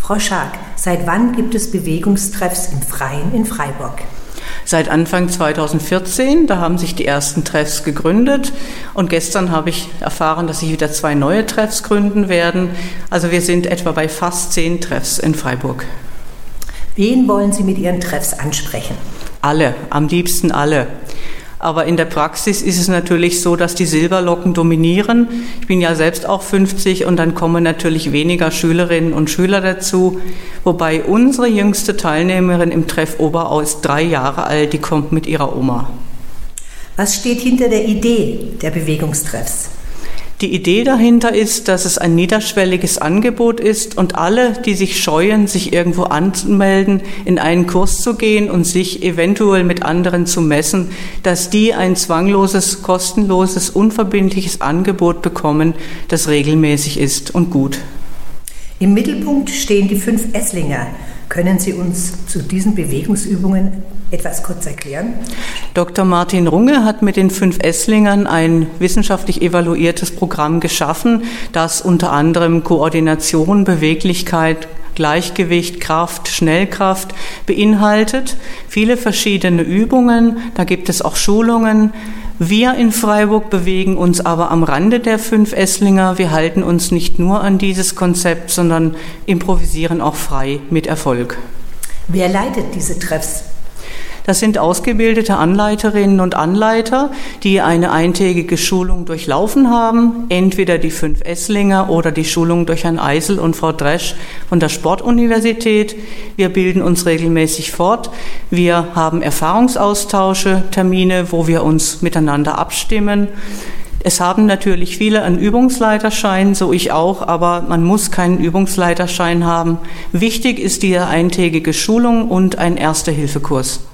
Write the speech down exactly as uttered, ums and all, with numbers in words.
Frau Schark, seit wann gibt es Bewegungstreffs im Freien in Freiburg? Seit Anfang zweitausendvierzehn, da haben sich die ersten Treffs gegründet und gestern habe ich erfahren, dass sich wieder zwei neue Treffs gründen werden. Also wir sind etwa bei fast zehn Treffs in Freiburg. Wen wollen Sie mit Ihren Treffs ansprechen? Alle, am liebsten alle. Aber in der Praxis ist es natürlich so, dass die Silberlocken dominieren. Ich bin ja selbst auch fünfzig und dann kommen natürlich weniger Schülerinnen und Schüler dazu. Wobei unsere jüngste Teilnehmerin im Treff Oberau ist drei Jahre alt, die kommt mit ihrer Oma. Was steht hinter der Idee der Bewegungstreffs? Die Idee dahinter ist, dass es ein niederschwelliges Angebot ist und alle, die sich scheuen, sich irgendwo anzumelden, in einen Kurs zu gehen und sich eventuell mit anderen zu messen, dass die ein zwangloses, kostenloses, unverbindliches Angebot bekommen, das regelmäßig ist und gut. Im Mittelpunkt stehen die fünf Esslinger. Können Sie uns zu diesen Bewegungsübungen etwas kurz erklären? Doktor Martin Runge hat mit den fünf Esslingern ein wissenschaftlich evaluiertes Programm geschaffen, das unter anderem Koordination, Beweglichkeit, Gleichgewicht, Kraft, Schnellkraft beinhaltet. Viele verschiedene Übungen, da gibt es auch Schulungen. Wir in Freiburg bewegen uns aber am Rande der fünf Esslinger. Wir halten uns nicht nur an dieses Konzept, sondern improvisieren auch frei mit Erfolg. Wer leitet diese Treffs? Das sind ausgebildete Anleiterinnen und Anleiter, die eine eintägige Schulung durchlaufen haben, entweder die fünf Esslinger oder die Schulung durch Herrn Eisel und Frau Dresch von der Sportuniversität. Wir bilden uns regelmäßig fort. Wir haben Erfahrungsaustausche, Termine, wo wir uns miteinander abstimmen. Es haben natürlich viele einen Übungsleiterschein, so ich auch, aber man muss keinen Übungsleiterschein haben. Wichtig ist die eintägige Schulung und ein Erste-Hilfe-Kurs.